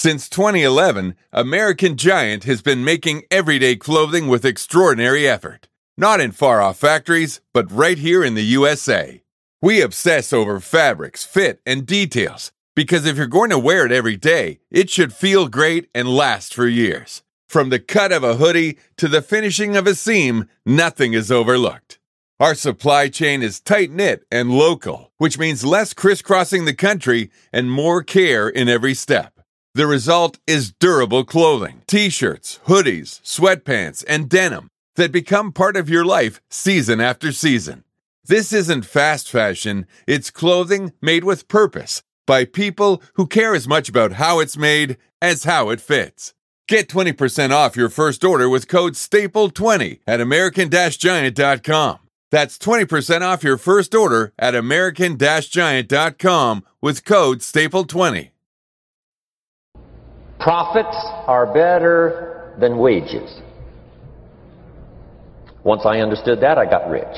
Since 2011, American Giant has been making everyday clothing with extraordinary effort. Not in far-off factories, but right here in the USA. We obsess over fabrics, fit, and details, because if you're going to wear it every day, it should feel great and last for years. From the cut of a hoodie to the finishing of a seam, nothing is overlooked. Our supply chain is tight-knit and local, which means less crisscrossing the country and more care in every step. The result is durable clothing, t-shirts, hoodies, sweatpants, and denim that become part of your life season after season. This isn't fast fashion, it's clothing made with purpose by people who care as much about how it's made as how it fits. Get 20% off your first order with code STAPLE20 at American-Giant.com. That's 20% off your first order at American-Giant.com with code STAPLE20. Profits are better than wages. Once I understood that, I got rich.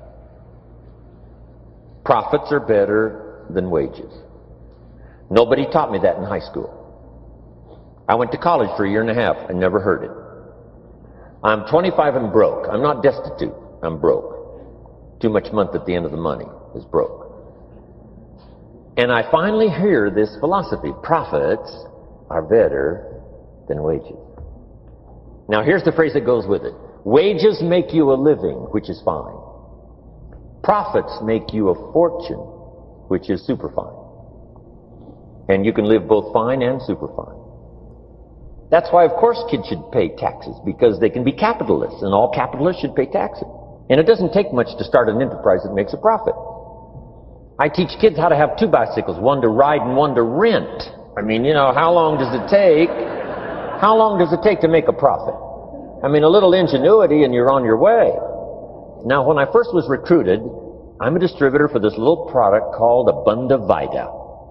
Profits are better than wages. Nobody taught me that in high school. I went to college for a year and a half and never heard it. I'm 25 and broke. I'm not destitute. I'm broke. Too much month at the end of the money is broke. And I finally hear this philosophy. Profits are better than wages. Now here's the phrase that goes with it. Wages make you a living, which is fine. Profits make you a fortune, which is super fine. And you can live both fine and super fine. That's why, of course, kids should pay taxes, because they can be capitalists, and all capitalists should pay taxes. And it doesn't take much to start an enterprise that makes a profit. I teach kids how to have two bicycles, one to ride and one to rent. I mean, how long does it take? How long does it take to make a profit? I mean, a little ingenuity and you're on your way. Now, when I first was recruited, I'm a distributor for this little product called Abunda Vita.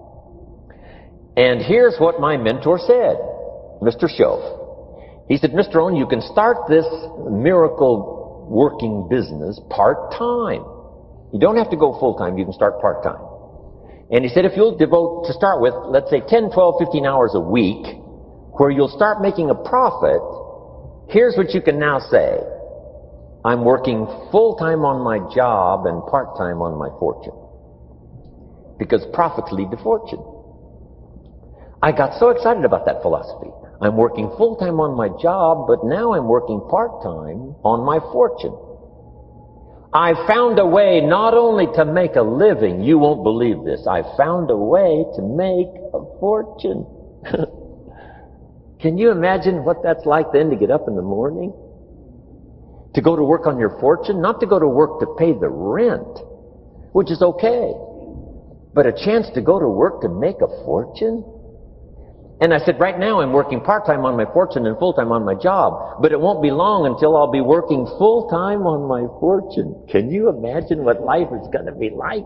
And here's what my mentor said, Mr. Shove. He said, Mr. Owen, you can start this miracle working business part-time. You don't have to go full-time, you can start part-time. And he said, if you'll devote, to start with, let's say 10, 12, 15 hours a week, where you'll start making a profit, here's what you can now say. I'm working full-time on my job and part-time on my fortune. Because profits lead to fortune. I got so excited about that philosophy. I'm working full-time on my job, but now I'm working part-time on my fortune. I found a way not only to make a living, you won't believe this, I found a way to make a fortune. Can you imagine what that's like then to get up in the morning? To go to work on your fortune? Not to go to work to pay the rent, which is okay, but a chance to go to work to make a fortune? And I said, right now I'm working part-time on my fortune and full-time on my job, but it won't be long until I'll be working full-time on my fortune. Can you imagine what life is going to be like?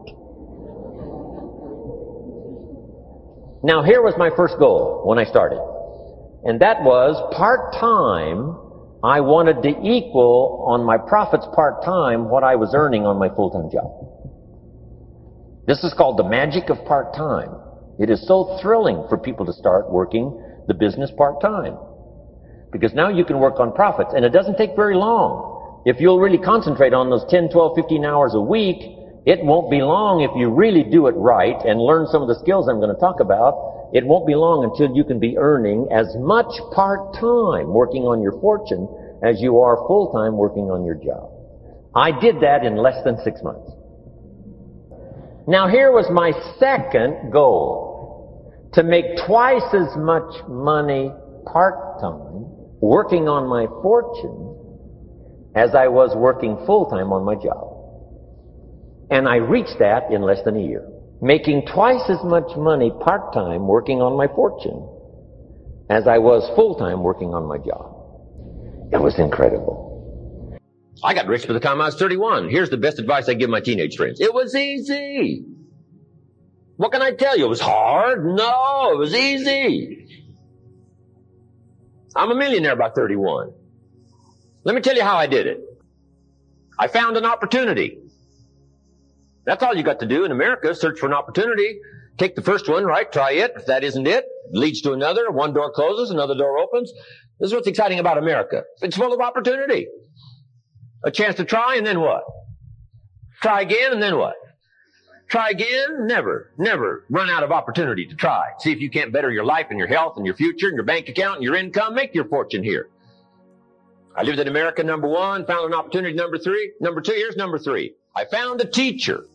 Now here was my first goal when I started. And that was part-time, I wanted to equal on my profits part-time what I was earning on my full-time job. This is called the magic of part-time. It is so thrilling for people to start working the business part-time. Because now you can work on profits, and it doesn't take very long. If you'll really concentrate on those 10, 12, 15 hours a week, it won't be long if you really do it right and learn some of the skills I'm going to talk about. It won't be long until you can be earning as much part-time working on your fortune as you are full-time working on your job. I did that in less than 6 months. Now here was my second goal, to make twice as much money part-time working on my fortune as I was working full-time on my job. And I reached that in less than a year, making twice as much money part-time working on my fortune as I was full-time working on my job. It was incredible. I got rich by the time I was 31. Here's the best advice I give my teenage friends. It was easy. What can I tell you? It was hard? No, it was easy. I'm a millionaire by 31. Let me tell you how I did it. I found an opportunity. That's all you got to do in America, search for an opportunity. Take the first one, right? Try it. If that isn't it, leads to another. One door closes, another door opens. This is what's exciting about America. It's full of opportunity. A chance to try, and then what? Try again, and then what? Try again? Never run out of opportunity to try. See if you can't better your life and your health and your future and your bank account and your income. Make your fortune here. I lived in America, number one. Found an opportunity, number two. Here's number three. I found a teacher.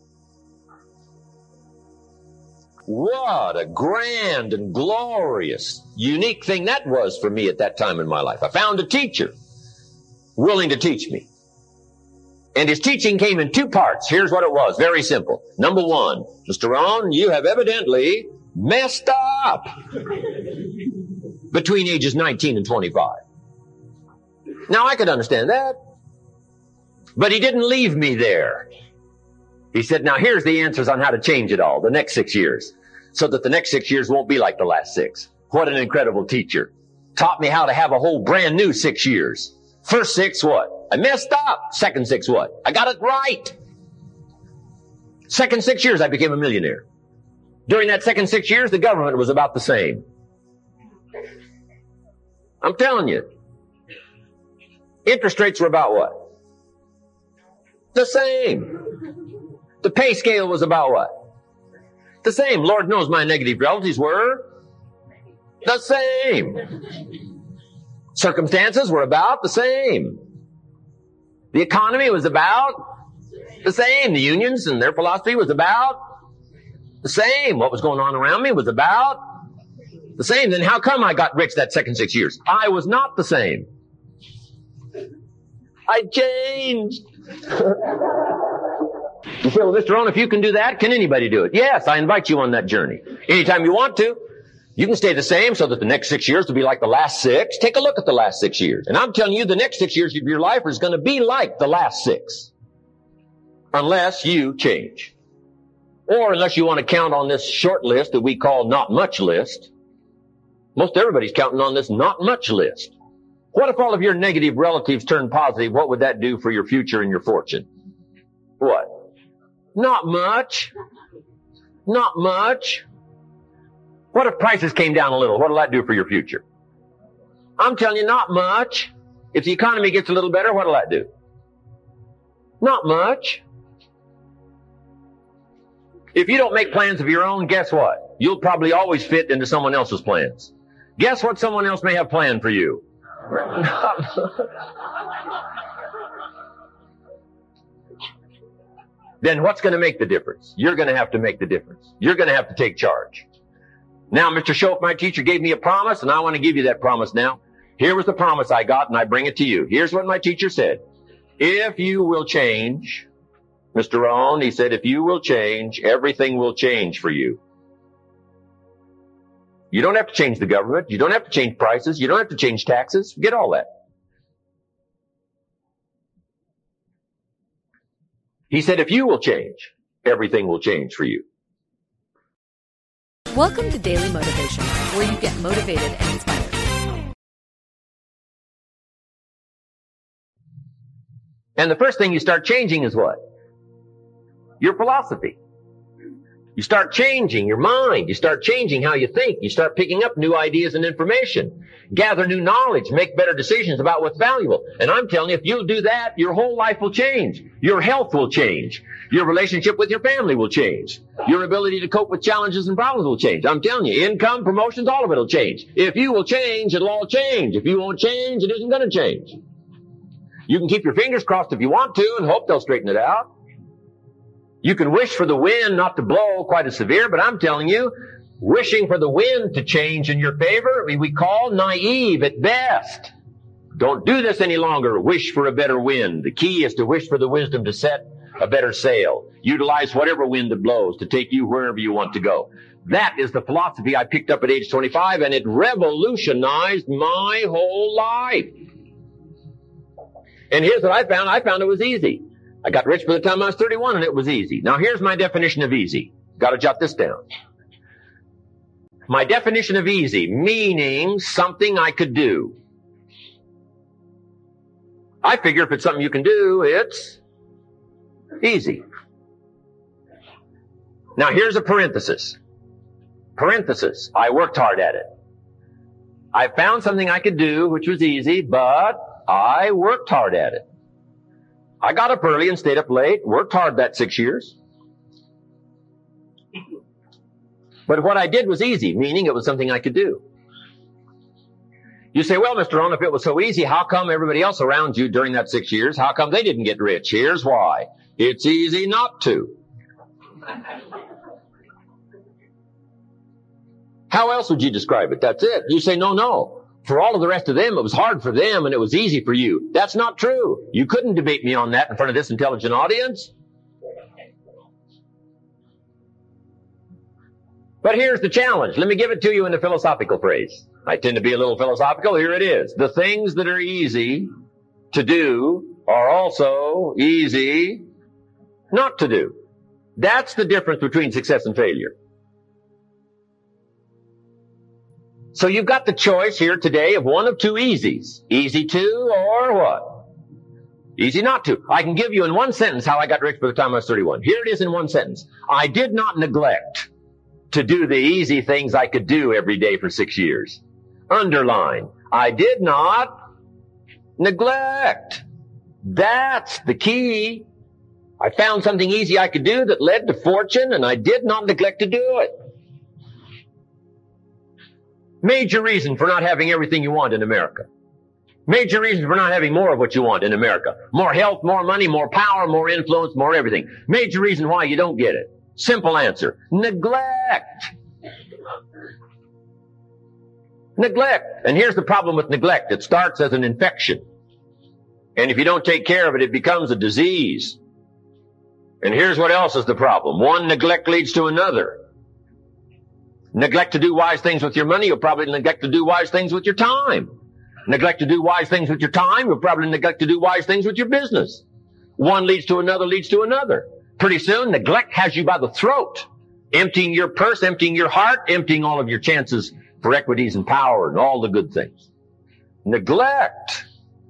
What a grand and glorious, unique thing that was for me at that time in my life. I found a teacher willing to teach me. And his teaching came in two parts. Here's what it was. Very simple. Number one, Mr. Rohn, you have evidently messed up between ages 19 and 25. Now, I could understand that. But he didn't leave me there. He said, now here's the answers on how to change it all, the next 6 years, so that the next 6 years won't be like the last 6. What an incredible teacher. Taught me how to have a whole brand new 6 years. First 6, what? I messed up. Second 6, what? I got it right. Second 6 years, I became a millionaire. During that second 6 years, the government was about the same. I'm telling you. Interest rates were about what? The same. The pay scale was about what? The same. Lord knows my negative relatives were the same. Circumstances were about the same. The economy was about the same. The unions and their philosophy was about the same. What was going on around me was about the same. Then how come I got rich that second 6 years? I was not the same. I changed. You say, well, Mr. Rohn, if you can do that, can anybody do it? Yes, I invite you on that journey. Anytime you want to. You can stay the same so that the next 6 years will be like the last 6. Take a look at the last 6 years. And I'm telling you, the next 6 years of your life is going to be like the last 6. Unless you change. Or unless you want to count on this short list that we call not much list. Most everybody's counting on this not much list. What if all of your negative relatives turn positive? What would that do for your future and your fortune? What? Not much. Not much. What if prices came down a little? What will that do for your future? I'm telling you, not much. If the economy gets a little better, what will that do? Not much. If you don't make plans of your own, guess what? You'll probably always fit into someone else's plans. Guess what someone else may have planned for you? Then what's going to make the difference? You're going to have to make the difference. You're going to have to take charge. Now, Mr. Shoaff, my teacher, gave me a promise, and I want to give you that promise now. Here was the promise I got, and I bring it to you. Here's what my teacher said. If you will change, Mr. Rohn, he said, if you will change, everything will change for you. You don't have to change the government. You don't have to change prices. You don't have to change taxes. Forget all that. He said, if you will change, everything will change for you. Welcome to Daily Motivation, where you get motivated and inspired. And the first thing you start changing is what? Your philosophy. You start changing your mind. You start changing how you think. You start picking up new ideas and information. Gather new knowledge. Make better decisions about what's valuable. And I'm telling you, if you'll do that, your whole life will change. Your health will change. Your relationship with your family will change. Your ability to cope with challenges and problems will change. I'm telling you, income, promotions, all of it will change. If you will change, it'll all change. If you won't change, it isn't going to change. You can keep your fingers crossed if you want to and hope they'll straighten it out. You can wish for the wind not to blow quite as severe, but I'm telling you, wishing for the wind to change in your favor, we call naive at best. Don't do this any longer. Wish for a better wind. The key is to wish for the wisdom to set a better sail. Utilize whatever wind that blows to take you wherever you want to go. That is the philosophy I picked up at age 25, and it revolutionized my whole life. And here's what I found. I found it was easy. I got rich by the time I was 31, and it was easy. Now, here's my definition of easy. Got to jot this down. My definition of easy, meaning something I could do. I figure if it's something you can do, it's easy. Now, here's a parenthesis. Parenthesis, I worked hard at it. I found something I could do, which was easy, but I worked hard at it. I got up early and stayed up late, worked hard that 6 years. But what I did was easy, meaning it was something I could do. You say, well, Mr. Rohn, if it was so easy, how come everybody else around you during that 6 years, how come they didn't get rich? Here's why. It's easy not to. How else would you describe it? That's it. You say, no. For all of the rest of them, it was hard for them and it was easy for you. That's not true. You couldn't debate me on that in front of this intelligent audience. But here's the challenge. Let me give it to you in a philosophical phrase. I tend to be a little philosophical. Here it is. The things that are easy to do are also easy not to do. That's the difference between success and failure. So you've got the choice here today of one of two easies. Easy to or what? Easy not to. I can give you in one sentence how I got rich by the time I was 31. Here it is in one sentence. I did not neglect to do the easy things I could do every day for 6 years. Underline. I did not neglect. That's the key. I found something easy I could do that led to fortune, and I did not neglect to do it. Major reason for not having everything you want in America. Major reason for not having more of what you want in America. More health, more money, more power, more influence, more everything. Major reason why you don't get it. Simple answer. Neglect. Neglect. And here's the problem with neglect. It starts as an infection. And if you don't take care of it, it becomes a disease. And here's what else is the problem. One neglect leads to another. Neglect to do wise things with your money, you'll probably neglect to do wise things with your time. Neglect to do wise things with your time, you'll probably neglect to do wise things with your business. One leads to another, leads to another. Pretty soon, neglect has you by the throat, emptying your purse, emptying your heart, emptying all of your chances for equities and power and all the good things. Neglect.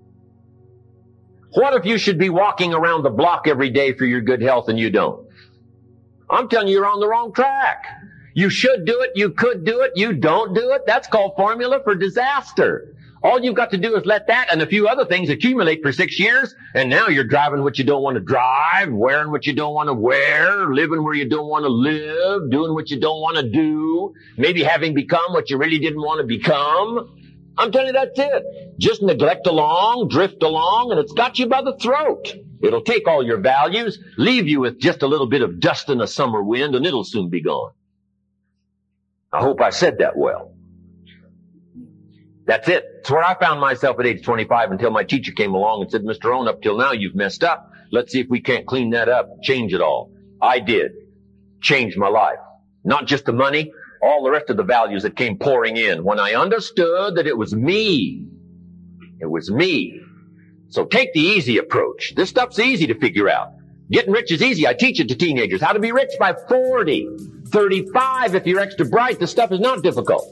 What if you should be walking around the block every day for your good health and you don't? I'm telling you, you're on the wrong track. You should do it, you could do it, you don't do it. That's called formula for disaster. All you've got to do is let that and a few other things accumulate for 6 years, and now you're driving what you don't want to drive, wearing what you don't want to wear, living where you don't want to live, doing what you don't want to do, maybe having become what you really didn't want to become. I'm telling you, that's it. Just neglect along, drift along, and it's got you by the throat. It'll take all your values, leave you with just a little bit of dust in a summer wind, and it'll soon be gone. I hope I said that well. That's it. It's where I found myself at age 25 until my teacher came along and said, Mr. Rohn, up till now you've messed up. Let's see if we can't clean that up, change it all. I did. Changed my life. Not just the money, all the rest of the values that came pouring in when I understood that it was me. It was me. So take the easy approach. This stuff's easy to figure out. Getting rich is easy. I teach it to teenagers. How to be rich by 40. 35 if you're extra bright. This stuff is not difficult.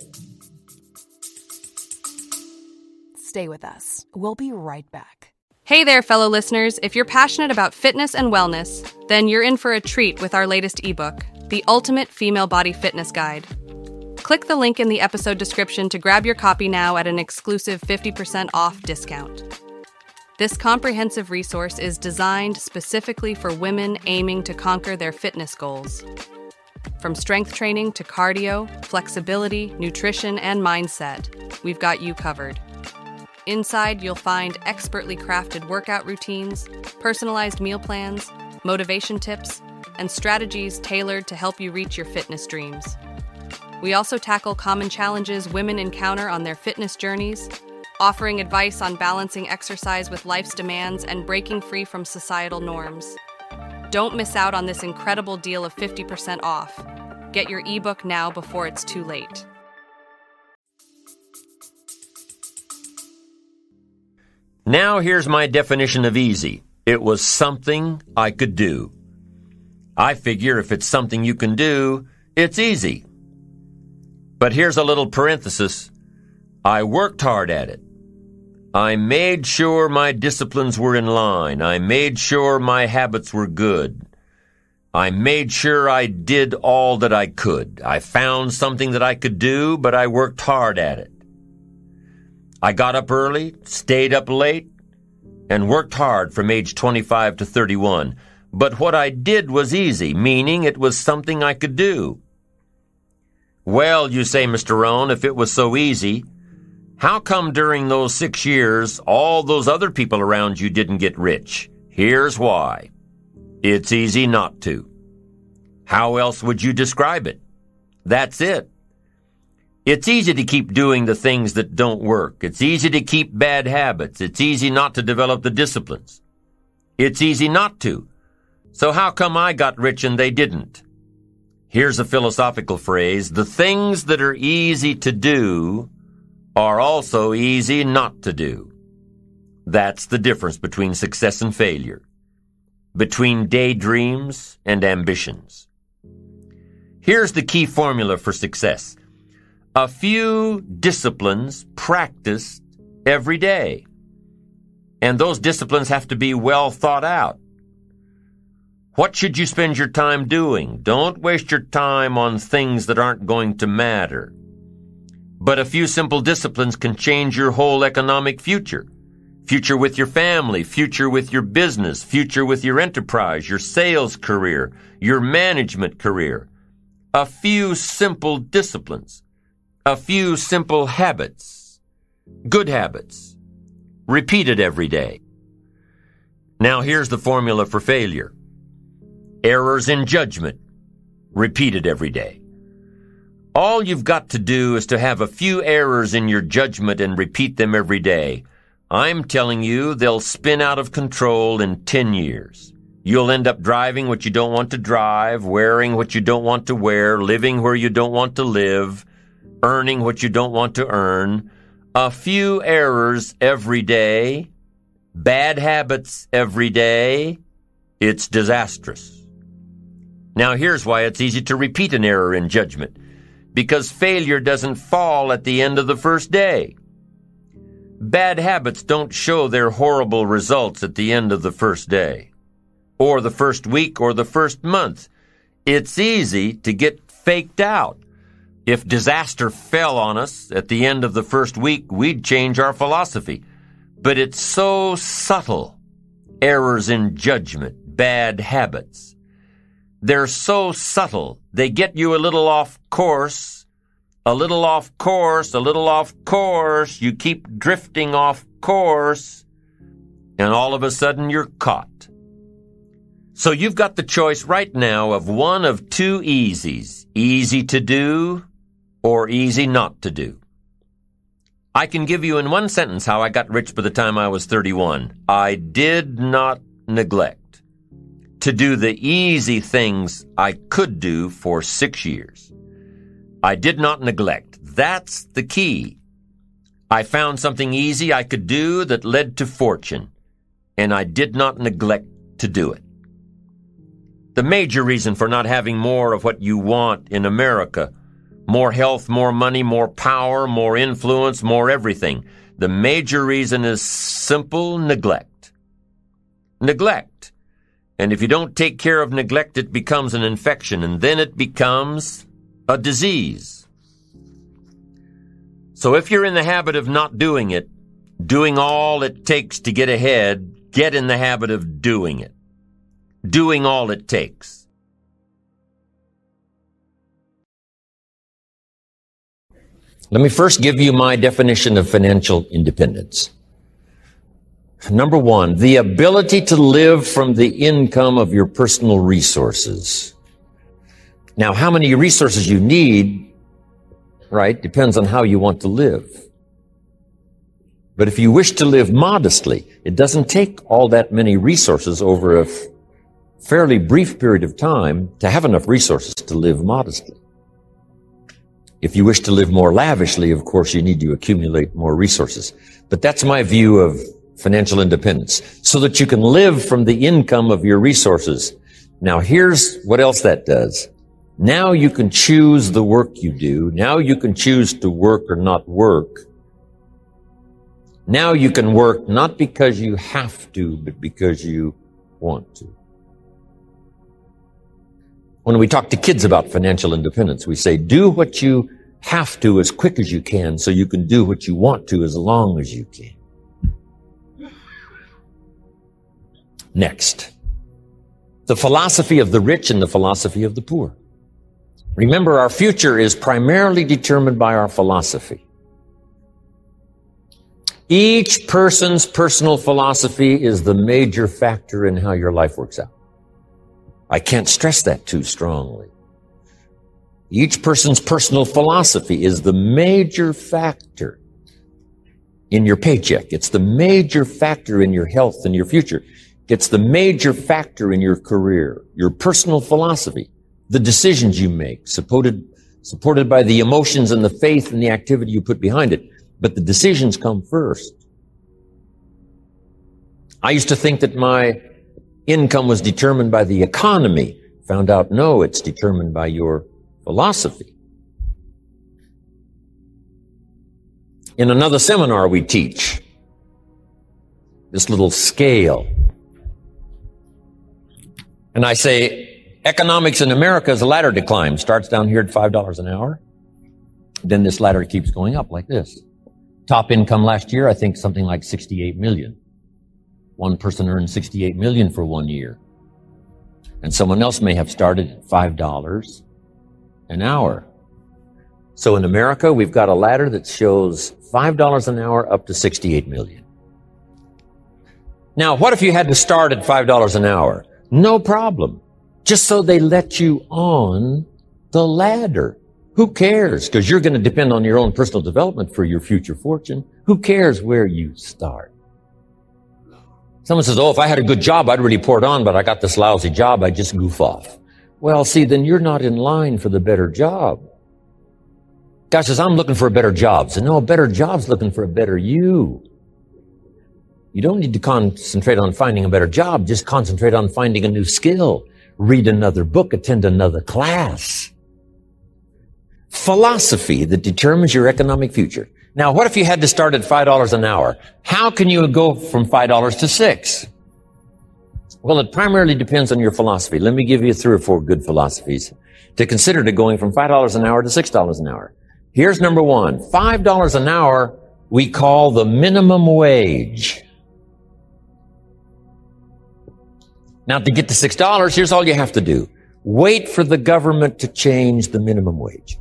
Stay with us. We'll be right back. Hey there, fellow listeners. If you're passionate about fitness and wellness, then you're in for a treat with our latest ebook, The Ultimate Female Body Fitness Guide. Click the link in the episode description to grab your copy now at an exclusive 50% off discount. This comprehensive resource is designed specifically for women aiming to conquer their fitness goals. From strength training to cardio, flexibility, nutrition, and mindset, we've got you covered. Inside, you'll find expertly crafted workout routines, personalized meal plans, motivation tips, and strategies tailored to help you reach your fitness dreams. We also tackle common challenges women encounter on their fitness journeys, offering advice on balancing exercise with life's demands and breaking free from societal norms. Don't miss out on this incredible deal of 50% off. Get your ebook now before it's too late. Now here's my definition of easy. It was something I could do. I figure if it's something you can do, it's easy. But here's a little parenthesis. I worked hard at it. I made sure my disciplines were in line. I made sure my habits were good. I made sure I did all that I could. I found something that I could do, but I worked hard at it. I got up early, stayed up late, and worked hard from age 25 to 31. But what I did was easy, meaning it was something I could do. Well, you say, Mr. Rohn, if it was so easy, how come during those 6 years all those other people around you didn't get rich? Here's why. It's easy not to. How else would you describe it? That's it. It's easy to keep doing the things that don't work. It's easy to keep bad habits. It's easy not to develop the disciplines. It's easy not to. So how come I got rich and they didn't? Here's a philosophical phrase. The things that are easy to do are also easy not to do. That's the difference between success and failure, between daydreams and ambitions. Here's the key formula for success. A few disciplines practiced every day. And those disciplines have to be well thought out. What should you spend your time doing? Don't waste your time on things that aren't going to matter. But a few simple disciplines can change your whole economic future. Future with your family, future with your business, future with your enterprise, your sales career, your management career. A few simple disciplines. A few simple habits. Good habits. Repeated every day. Now here's the formula for failure. Errors in judgment. Repeated every day. All you've got to do is to have a few errors in your judgment and repeat them every day. I'm telling you, they'll spin out of control in 10 years. You'll end up driving what you don't want to drive, wearing what you don't want to wear, living where you don't want to live, earning what you don't want to earn. A few errors every day, bad habits every day, it's disastrous. Now here's why it's easy to repeat an error in judgment. Because failure doesn't fall at the end of the first day. Bad habits don't show their horrible results at the end of the first day, or the first week, or the first month. It's easy to get faked out. If disaster fell on us at the end of the first week, we'd change our philosophy. But it's so subtle. Errors in judgment, bad habits. They're so subtle. They get you a little off course, a little off course, a little off course. You keep drifting off course, and all of a sudden you're caught. So you've got the choice right now of one of two easies. Easy to do or easy not to do. I can give you in one sentence how I got rich by the time I was 31. I did not neglect to do the easy things I could do for 6 years. I did not neglect. That's the key. I found something easy I could do that led to fortune, and I did not neglect to do it. The major reason for not having more of what you want in America, more health, more money, more power, more influence, more everything, the major reason is simple neglect. Neglect. And if you don't take care of neglect, it becomes an infection, and then it becomes a disease. So if you're in the habit of not doing it, doing all it takes to get ahead, get in the habit of doing it. Doing all it takes. Let me first give you my definition of financial independence. Number one, the ability to live from the income of your personal resources. Now, how many resources you need, right, depends on how you want to live. But if you wish to live modestly, it doesn't take all that many resources over a fairly brief period of time to have enough resources to live modestly. If you wish to live more lavishly, of course, you need to accumulate more resources. But that's my view of financial independence, so that you can live from the income of your resources. Now, here's what else that does. Now you can choose the work you do. Now you can choose to work or not work. Now you can work not because you have to, but because you want to. When we talk to kids about financial independence, we say, do what you have to as quick as you can so you can do what you want to as long as you can. Next, the philosophy of the rich and the philosophy of the poor. Remember, our future is primarily determined by our philosophy. Each person's personal philosophy is the major factor in how your life works out. I can't stress that too strongly. Each person's personal philosophy is the major factor in your paycheck. It's the major factor in your health and your future. It's the major factor in your career, your personal philosophy, the decisions you make, supported by the emotions and the faith and the activity you put behind it. But the decisions come first. I used to think that my income was determined by the economy. Found out, no, it's determined by your philosophy. In another seminar we teach this little scale. And I say, economics in America is a ladder to climb. Starts down here at $5 an hour. Then this ladder keeps going up like this. Top income last year, I think something like 68 million. One person earned 68 million for 1 year. And someone else may have started at $5 an hour. So in America, we've got a ladder that shows $5 an hour up to 68 million. Now, what if you had to start at $5 an hour? No problem. Just so they let you on the ladder. Who cares? Because you're going to depend on your own personal development for your future fortune. Who cares where you start? Someone says, oh, if I had a good job, I'd really pour it on, but I got this lousy job, I'd just goof off. Well, see, then you're not in line for the better job. Guy says, I'm looking for a better job. So no, a better job's looking for a better you. You don't need to concentrate on finding a better job. Just concentrate on finding a new skill. Read another book, attend another class. Philosophy that determines your economic future. Now, what if you had to start at $5 an hour? How can you go from $5 to $6? Well, it primarily depends on your philosophy. Let me give you 3 or 4 good philosophies to consider to going from $5 an hour to $6 an hour. Here's number 1. $5 an hour we call the minimum wage. Now, to get to $6, here's all you have to do. Wait for the government to change the minimum wage.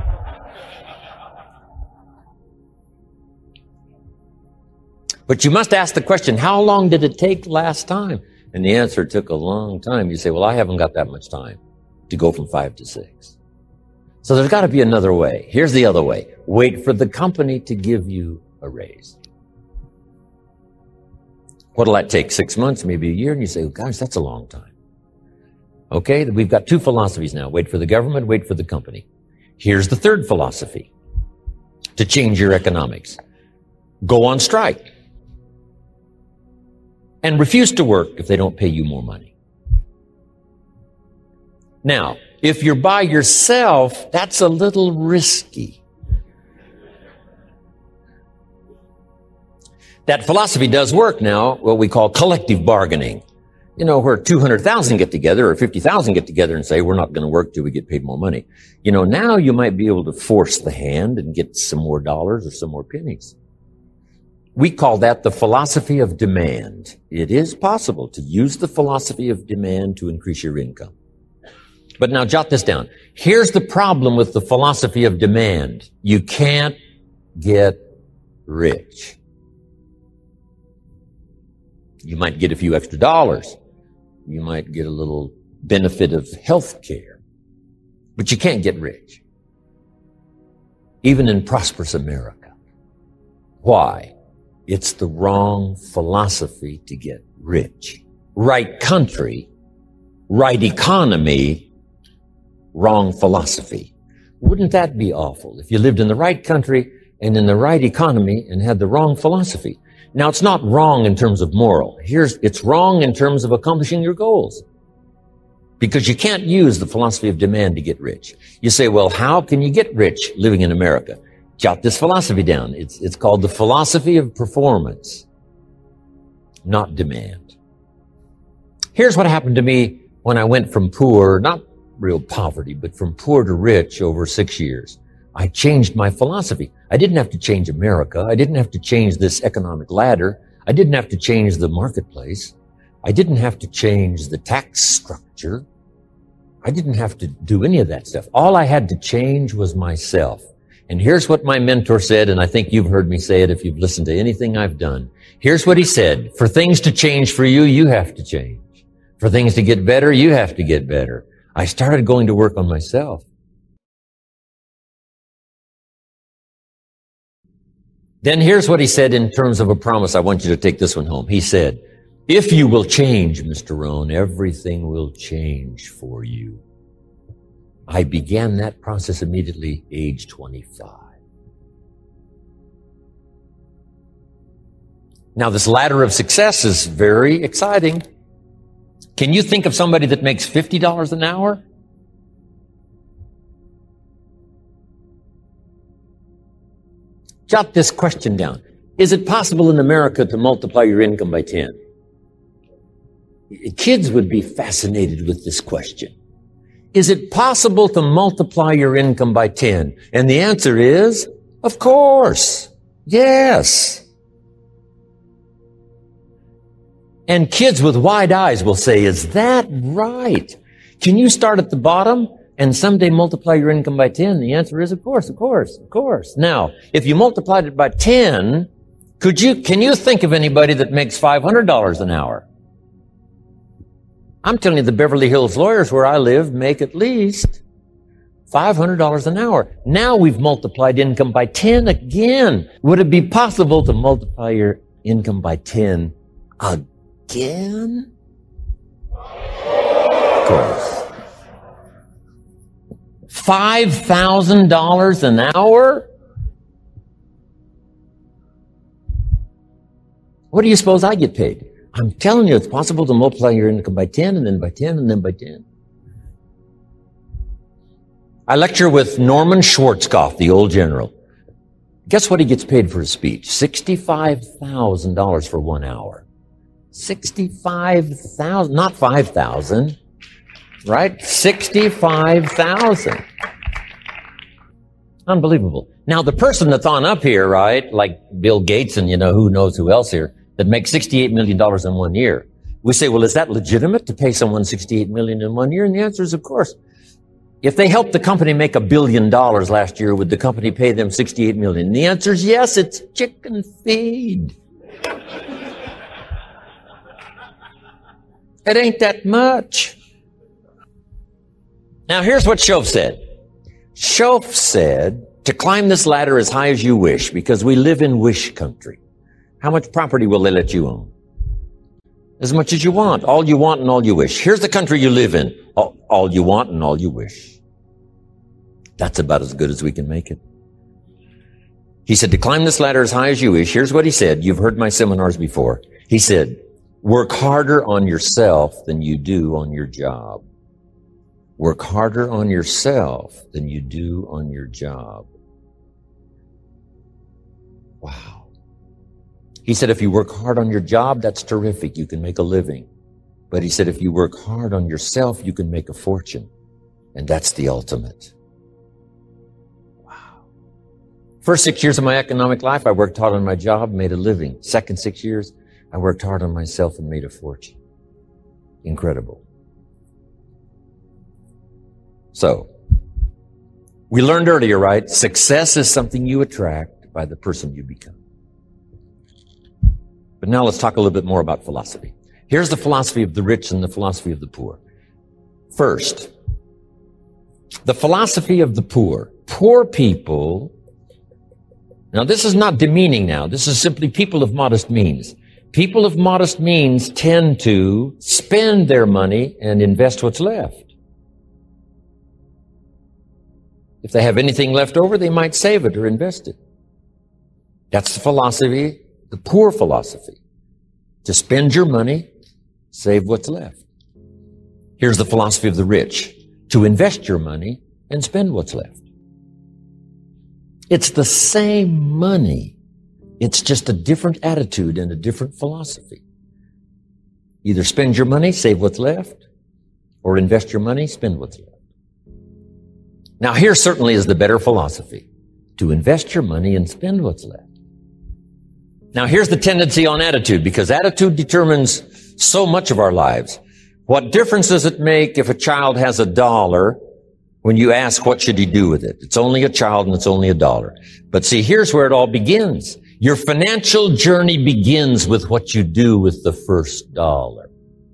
But you must ask the question, how long did it take last time? And the answer took a long time. You say, well, I haven't got that much time to go from 5 to 6. So there's got to be another way. Here's the other way. Wait for the company to give you a raise. What'll that take? 6 months, maybe a year? And you say, oh, gosh, that's a long time. Okay, we've got 2 philosophies now. Wait for the government, wait for the company. Here's the 3rd philosophy to change your economics. Go on strike. And refuse to work if they don't pay you more money. Now, if you're by yourself, that's a little risky. That philosophy does work now, what we call collective bargaining. You know, where 200,000 get together or 50,000 get together and say, we're not going to work till we get paid more money. You know, now you might be able to force the hand and get some more dollars or some more pennies. We call that the philosophy of demand. It is possible to use the philosophy of demand to increase your income. But now jot this down. Here's the problem with the philosophy of demand. You can't get rich. You might get a few extra dollars. You might get a little benefit of health care. But you can't get rich. Even in prosperous America. Why? It's the wrong philosophy to get rich. Right country, right economy, wrong philosophy. Wouldn't that be awful if you lived in the right country and in the right economy and had the wrong philosophy? Now, it's not wrong in terms of moral. It's wrong in terms of accomplishing your goals. Because you can't use the philosophy of demand to get rich. You say, well, how can you get rich living in America? Jot this philosophy down. It's called the philosophy of performance, not demand. Here's what happened to me when I went from poor, not real poverty, but from poor to rich over 6 years. I changed my philosophy. I didn't have to change America. I didn't have to change this economic ladder. I didn't have to change the marketplace. I didn't have to change the tax structure. I didn't have to do any of that stuff. All I had to change was myself. And here's what my mentor said, and I think you've heard me say it if you've listened to anything I've done. Here's what he said. For things to change for you, you have to change. For things to get better, you have to get better. I started going to work on myself. Then here's what he said in terms of a promise. I want you to take this one home. He said, if you will change, Mr. Rohn, everything will change for you. I began that process immediately, age 25. Now, this ladder of success is very exciting. Can you think of somebody that makes $50 an hour? Jot this question down. Is it possible in America to multiply your income by 10? Kids would be fascinated with this question. Is it possible to multiply your income by 10? And the answer is, of course. Yes. And kids with wide eyes will say, is that right? Can you start at the bottom and someday multiply your income by 10? The answer is, of course, of course, of course. Now, if you multiplied it by 10, can you think of anybody that makes $500 an hour? I'm telling you, the Beverly Hills lawyers where I live make at least $500 an hour. Now we've multiplied income by 10 again. Would it be possible to multiply your income by 10 again? Of course. $5,000 an hour? What do you suppose I get paid? I'm telling you, it's possible to multiply your income by 10 and then by 10 and then by 10. I lecture with Norman Schwarzkopf, the old general. Guess what he gets paid for his speech? $65,000 for 1 hour. 65,000, not 5,000, right? 65,000. Unbelievable. Now, the person that's on up here, right, like Bill Gates and, who knows who else here, that makes $68 million in 1 year. We say, well, is that legitimate to pay someone $68 million in 1 year? And the answer is, of course. If they helped the company make $1 billion last year, would the company pay them $68 million? And the answer is yes, it's chicken feed. It ain't that much. Now, here's what Shoaff said. Shoaff said, to climb this ladder as high as you wish, because we live in wish country. How much property will they let you own? As much as you want. All you want and all you wish. Here's the country you live in. All you want and all you wish. That's about as good as we can make it. He said, to climb this ladder as high as you wish. Here's what he said. You've heard my seminars before. He said, work harder on yourself than you do on your job. Work harder on yourself than you do on your job. Wow. He said, if you work hard on your job, that's terrific. You can make a living. But he said, if you work hard on yourself, you can make a fortune. And that's the ultimate. Wow. First 6 years of my economic life, I worked hard on my job, made a living. Second 6 years, I worked hard on myself and made a fortune. Incredible. So, we learned earlier, right? Success is something you attract by the person you become. But now let's talk a little bit more about philosophy. Here's the philosophy of the rich and the philosophy of the poor. First, the philosophy of the poor. Poor people, now this is not demeaning now. This is simply people of modest means. People of modest means tend to spend their money and invest what's left. If they have anything left over, they might save it or invest it. That's the philosophy, the poor philosophy. To spend your money, save what's left. Here's the philosophy of the rich. To invest your money and spend what's left. It's the same money. It's just a different attitude and a different philosophy. Either spend your money, save what's left, or invest your money, spend what's left. Now, here certainly is the better philosophy, to invest your money and spend what's left. Now, here's the tendency on attitude, because attitude determines so much of our lives. What difference does it make if a child has $1 when you ask what should he do with it? It's only a child and it's only $1. But see, here's where it all begins. Your financial journey begins with what you do with the first $1.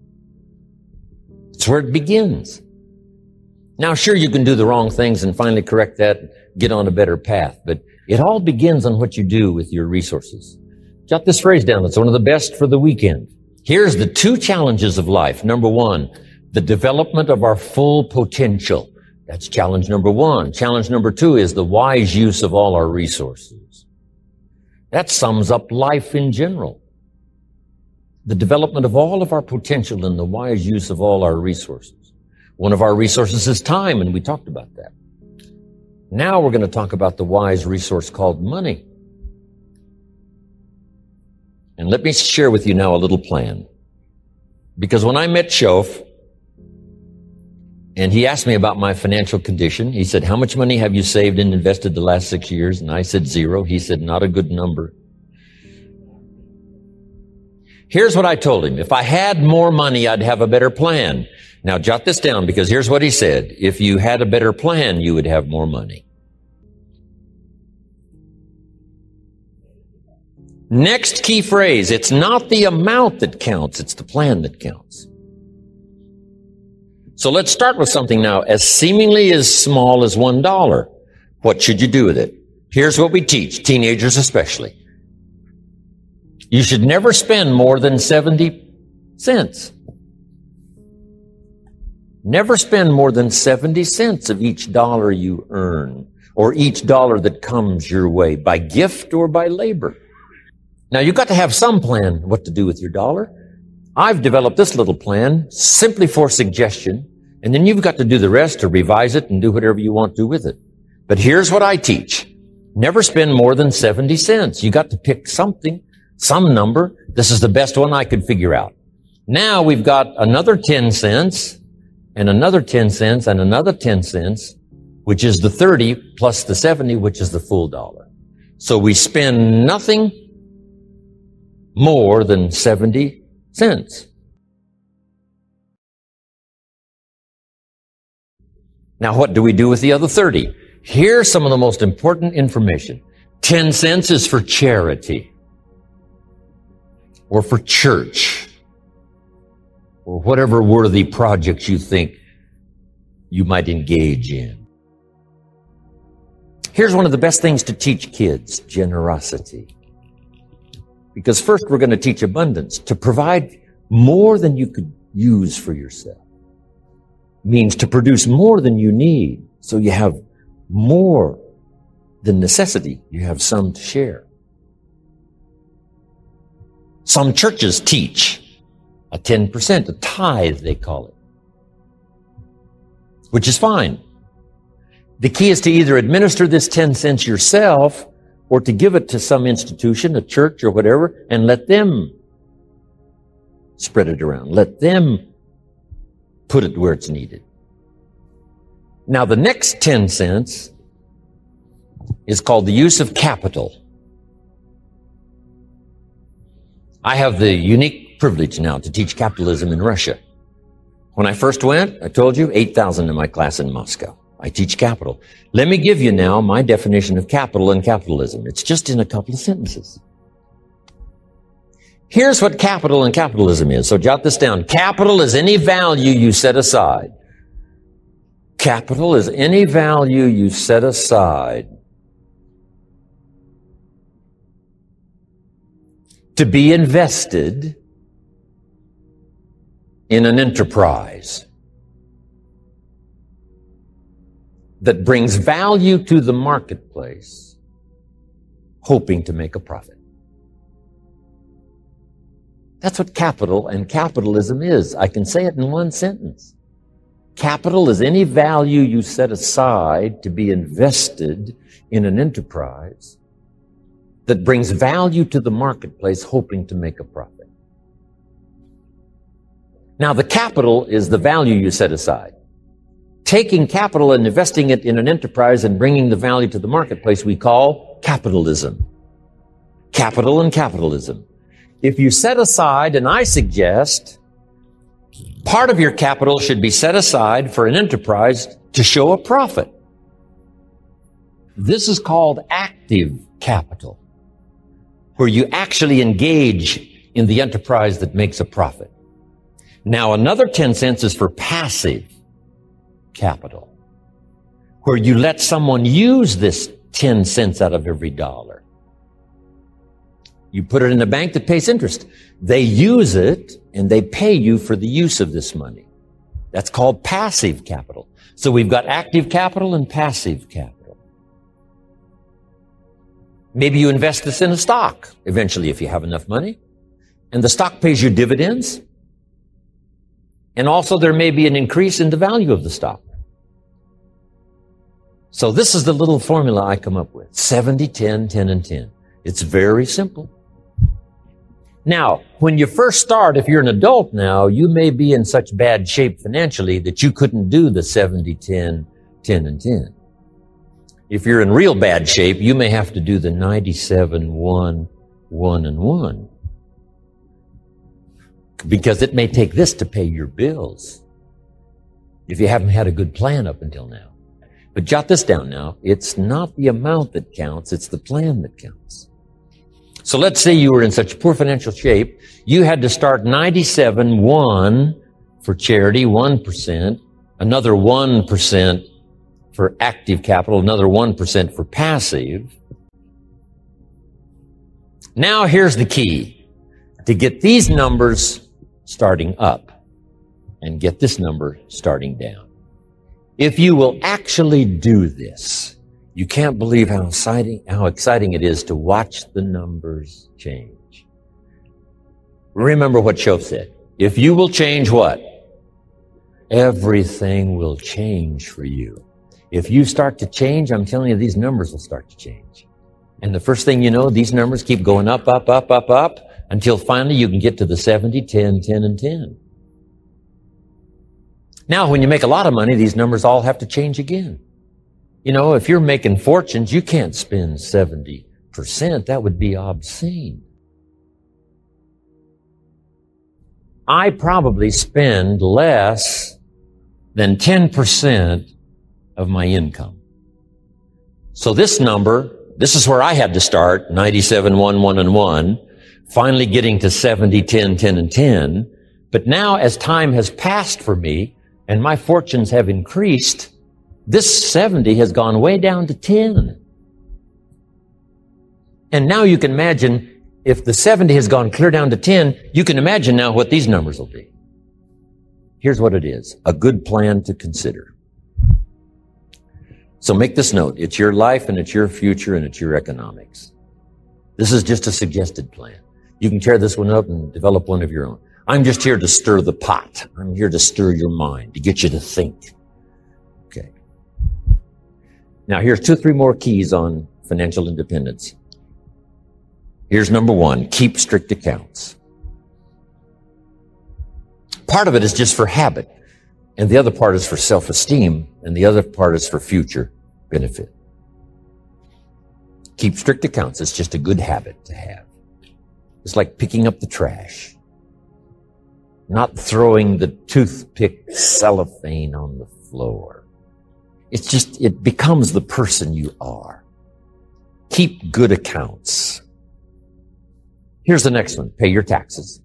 It's where it begins. Now, sure, you can do the wrong things and finally correct that, get on a better path, but it all begins on what you do with your resources. Jot this phrase down. It's one of the best for the weekend. Here's the 2 challenges of life. Number 1, the development of our full potential. That's challenge number 1. Challenge number 2 is the wise use of all our resources. That sums up life in general. The development of all of our potential and the wise use of all our resources. One of our resources is time, and we talked about that. Now we're going to talk about the wise resource called money. And let me share with you now a little plan. Because when I met Shof, and he asked me about my financial condition, he said, how much money have you saved and invested the last 6 years? And I said 0. He said, not a good number. Here's what I told him. If I had more money, I'd have a better plan. Now jot this down, because here's what he said. If you had a better plan, you would have more money. Next key phrase, it's not the amount that counts, it's the plan that counts. So let's start with something now as seemingly as small as $1. What should you do with it? Here's what we teach, teenagers especially. You should never spend more than 70 cents. Never spend more than 70 cents of each dollar you earn, or each dollar that comes your way, by gift or by labor. Now, you've got to have some plan what to do with your dollar. I've developed this little plan simply for suggestion, and then you've got to do the rest to revise it and do whatever you want to with it. But here's what I teach. Never spend more than 70 cents. You got to pick something, some number. This is the best one I could figure out. Now we've got another 10 cents, and another 10 cents, and another 10 cents, which is the 30 plus the 70, which is the full dollar. So we spend nothing more than 70 cents. Now, what do we do with the other 30? Here's some of the most important information. 10 cents is for charity, or for church, or whatever worthy projects you think you might engage in. Here's one of the best things to teach kids, generosity. Because first we're going to teach abundance. To provide more than you could use for yourself means to produce more than you need. So you have more than necessity. You have some to share. Some churches teach a 10%, a tithe they call it, which is fine. The key is to either administer this 10 cents yourself or to give it to some institution, a church or whatever, and let them spread it around. Let them put it where it's needed. Now, the next 10 cents is called the use of capital. I have the unique privilege now to teach capitalism in Russia. When I first went, I told you, 8,000 in my class in Moscow. I teach capital. Let me give you now my definition of capital and capitalism. It's just in a couple of sentences. Here's what capital and capitalism is. So jot this down. Capital is any value you set aside. Capital is any value you set aside to be invested in an enterprise that brings value to the marketplace, hoping to make a profit. That's what capital and capitalism is. I can say it in one sentence. Capital is any value you set aside to be invested in an enterprise that brings value to the marketplace, hoping to make a profit. Now, the capital is the value you set aside. taking capital and investing it in an enterprise and bringing the value to the marketplace we call capitalism. Capital and capitalism. If you set aside, and I suggest, part of your capital should be set aside for an enterprise to show a profit. This is called active capital, where you actually engage in the enterprise that makes a profit. Now, another 10 cents is for passive capital, where you let someone use this 10 cents out of every dollar. You put it in a bank that pays interest. They use it and they pay you for the use of this money. That's called passive capital. So we've got active capital and passive capital. Maybe you invest this in a stock eventually if you have enough money, and the stock pays you dividends. And also there may be an increase in the value of the stock. So this is the little formula I come up with. 70, 10, 10, and 10. It's very simple. Now, when you first start, if you're an adult now, you may be in such bad shape financially that you couldn't do the 70, 10, 10, and 10. If you're in real bad shape, you may have to do the 97, 1, 1, and 1. Because it may take this to pay your bills if you haven't had a good plan up until now. But jot this down now. It's not the amount that counts, it's the plan that counts. So let's say you were in such poor financial shape, you had to start 97, 1 for charity, 1%, another 1% for active capital, another 1% for passive. Now here's the key. To get these numbers starting up and get this number starting down. If you will actually do this, you can't believe how exciting it is to watch the numbers change. Remember what Shoaff said. If you will change what? Everything will change for you. If you start to change, I'm telling you, these numbers will start to change. And the first thing you know, these numbers keep going up, up, up, up, up, until finally you can get to the 70, 10, 10, and 10. Now, when you make a lot of money, these numbers all have to change again. You know, if you're making fortunes, you can't spend 70%. That would be obscene. I probably spend less than 10% of my income. So this number, this is where I had to start, 97, 1, 1, and 1, finally getting to 70, 10, 10, and 10. But now, as time has passed for me, and my fortunes have increased, this 70 has gone way down to 10. And now you can imagine, if the 70 has gone clear down to 10, you can imagine now what these numbers will be. Here's what it is. A good plan to consider. So make this note. It's your life and it's your future and it's your economics. This is just a suggested plan. You can tear this one up and develop one of your own. I'm just here to stir the pot. I'm here to stir your mind, to get you to think. Okay. Now here's 2 or 3 more keys on financial independence. Here's number 1, keep strict accounts. Part of it is just for habit, and the other part is for self-esteem, and the other part is for future benefit. Keep strict accounts. It's just a good habit to have. It's like picking up the trash. Not throwing the toothpick cellophane on the floor. It's just, it becomes the person you are. Keep good accounts. Here's the next one. Pay your taxes.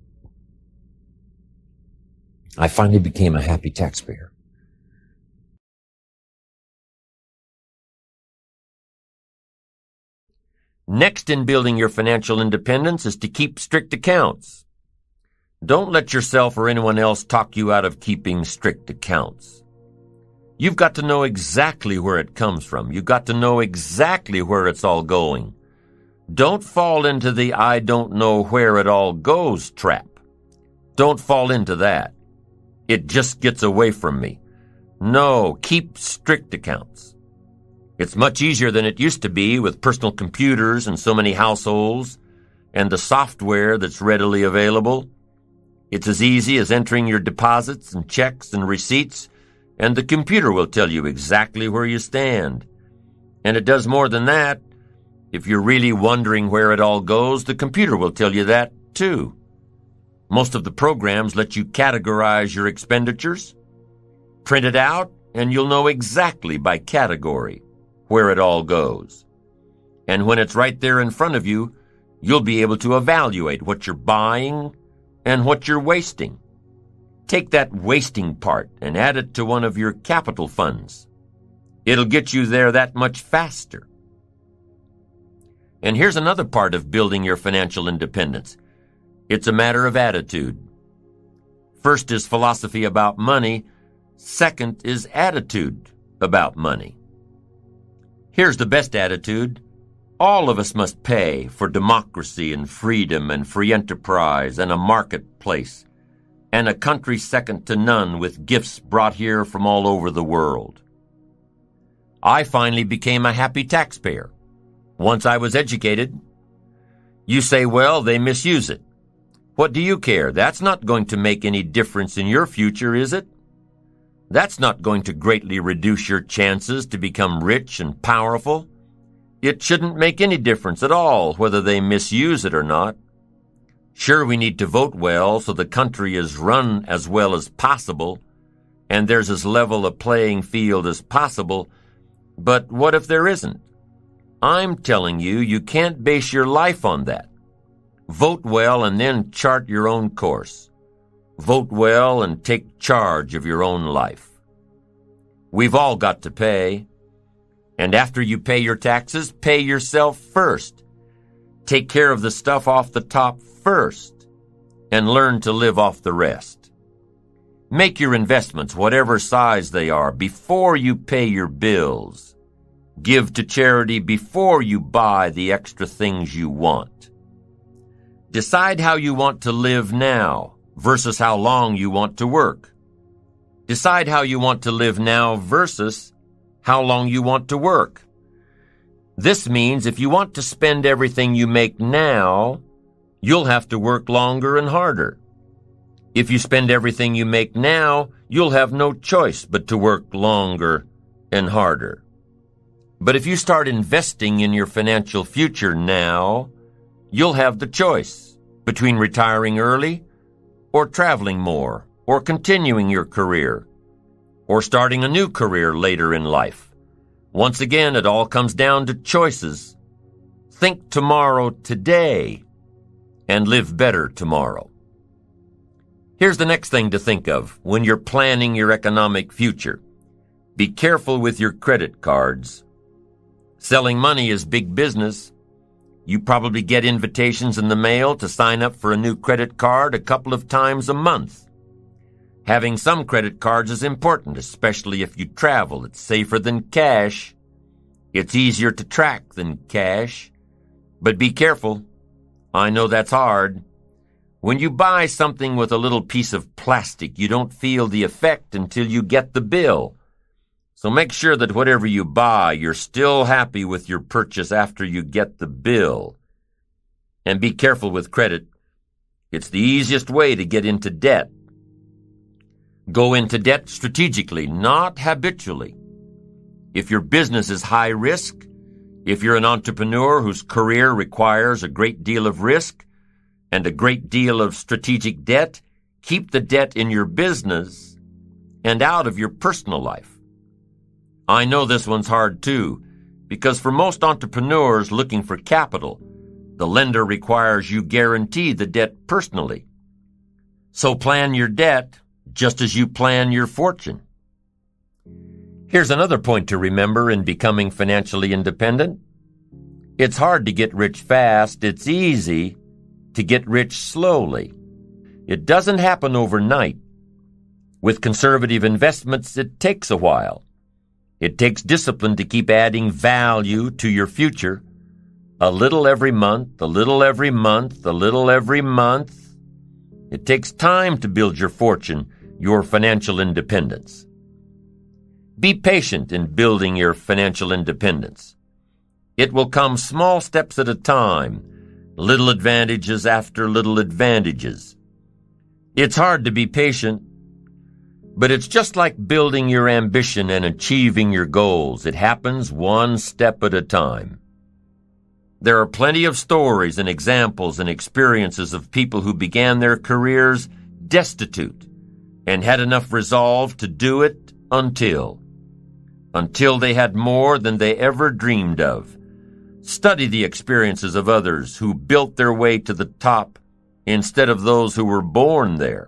I finally became a happy taxpayer. Next in building your financial independence is to keep strict accounts. Don't let yourself or anyone else talk you out of keeping strict accounts. You've got to know exactly where it comes from. You've got to know exactly where it's all going. Don't fall into the I don't know where it all goes trap. Don't fall into that. It just gets away from me. No, keep strict accounts. It's much easier than it used to be with personal computers and so many households and the software that's readily available. It's as easy as entering your deposits and checks and receipts and the computer will tell you exactly where you stand. And it does more than that. If you're really wondering where it all goes, the computer will tell you that too. Most of the programs let you categorize your expenditures. Print it out, and you'll know exactly by category where it all goes. And when it's right there in front of you, you'll be able to evaluate what you're buying and what you're wasting. Take that wasting part and add it to one of your capital funds. It'll get you there that much faster. And here's another part of building your financial independence. It's a matter of attitude. First is philosophy about money. Second is attitude about money. Here's the best attitude. All of us must pay for democracy and freedom and free enterprise and a marketplace and a country second to none with gifts brought here from all over the world. I finally became a happy taxpayer once I was educated. You say, well, they misuse it. What do you care? That's not going to make any difference in your future, is it? That's not going to greatly reduce your chances to become rich and powerful. It shouldn't make any difference at all whether they misuse it or not. Sure, we need to vote well so the country is run as well as possible, and there's as level a playing field as possible, but what if there isn't? I'm telling you, you can't base your life on that. Vote well and then chart your own course. Vote well and take charge of your own life. We've all got to pay. And after you pay your taxes, pay yourself first. Take care of the stuff off the top first, and learn to live off the rest. Make your investments, whatever size they are, before you pay your bills. Give to charity before you buy the extra things you want. Decide how you want to live now versus how long you want to work. Decide how you want to live now versus how long you want to work. This means if you want to spend everything you make now, you'll have to work longer and harder. If you spend everything you make now, you'll have no choice but to work longer and harder. But if you start investing in your financial future now, you'll have the choice between retiring early or traveling more or continuing your career or starting a new career later in life. Once again, it all comes down to choices. Think tomorrow today and live better tomorrow. Here's the next thing to think of when you're planning your economic future. Be careful with your credit cards. Selling money is big business. You probably get invitations in the mail to sign up for a new credit card a couple of times a month. Having some credit cards is important, especially if you travel. It's safer than cash. It's easier to track than cash. But be careful. I know that's hard. When you buy something with a little piece of plastic, you don't feel the effect until you get the bill. So make sure that whatever you buy, you're still happy with your purchase after you get the bill. And be careful with credit. It's the easiest way to get into debt. Go into debt strategically, not habitually. If your business is high risk, if you're an entrepreneur whose career requires a great deal of risk and a great deal of strategic debt, keep the debt in your business and out of your personal life. I know this one's hard too, because for most entrepreneurs looking for capital, the lender requires you guarantee the debt personally. So plan your debt just as you plan your fortune. Here's another point to remember in becoming financially independent. It's hard to get rich fast. It's easy to get rich slowly. It doesn't happen overnight. With conservative investments, it takes a while. It takes discipline to keep adding value to your future. A little every month, a little every month, a little every month. It takes time to build your fortune, your financial independence. Be patient in building your financial independence. It will come small steps at a time, little advantages after little advantages. It's hard to be patient. But it's just like building your ambition and achieving your goals. It happens one step at a time. There are plenty of stories and examples and experiences of people who began their careers destitute and had enough resolve to do it until they had more than they ever dreamed of. Study the experiences of others who built their way to the top instead of those who were born there.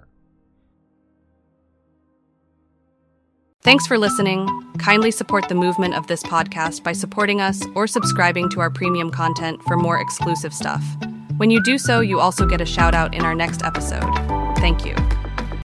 Thanks for listening. Kindly support the movement of this podcast by supporting us or subscribing to our premium content for more exclusive stuff. When you do so, you also get a shout out in our next episode. Thank you.